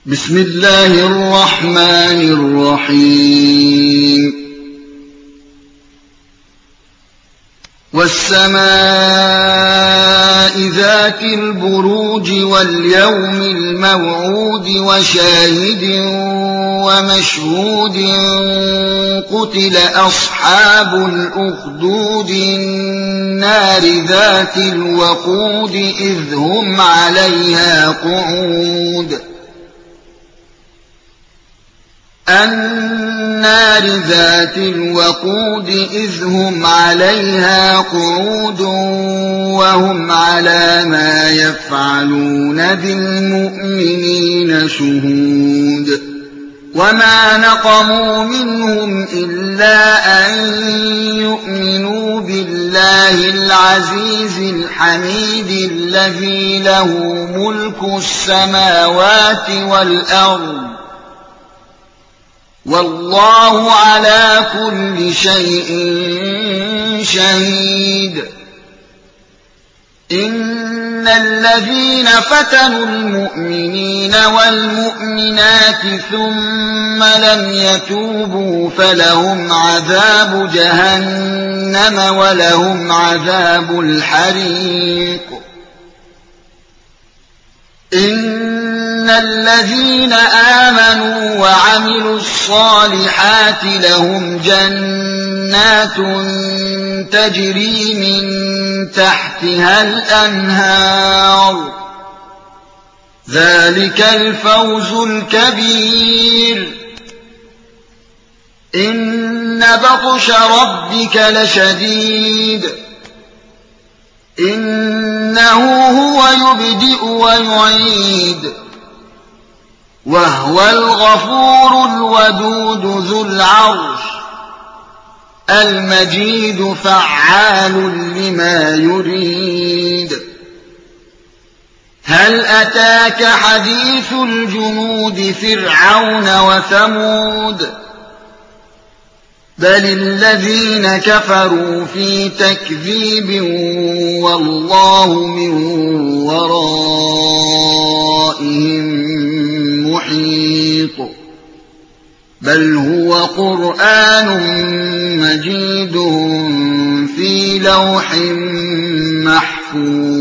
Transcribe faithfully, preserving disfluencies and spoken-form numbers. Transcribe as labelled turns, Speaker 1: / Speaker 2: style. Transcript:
Speaker 1: بسم الله الرحمن الرحيم والسماء ذات البروج واليوم الموعود وشاهد ومشهود قتل أصحاب الأخدود النار ذات الوقود إذ هم عليها قعود النار ذات الوقود إذ هم عليها قعود وهم على ما يفعلون بالمؤمنين شهود وما نقموا منهم إلا أن يؤمنوا بالله العزيز الحميد الذي له ملك السماوات والأرض والله على كل شيء شهيد إن الذين فتنوا المؤمنين والمؤمنات ثم لم يتوبوا فلهم عذاب جهنم ولهم عذاب الحريق إن الذين آمنوا وعملوا الصالحات لهم جنات تجري من تحتها الأنهار ذلك الفوز الكبير إن بطش ربك لشديد إنه هو يبدئ ويعيد وهو الغفور الودود ذو العرش المجيد فعال لما يريد هل أتاك حديث الجنود فرعون وثمود بل الذين كفروا في تكذيب والله من ورائهم محيط بل هو قرآن مجيد في لوح محفوظ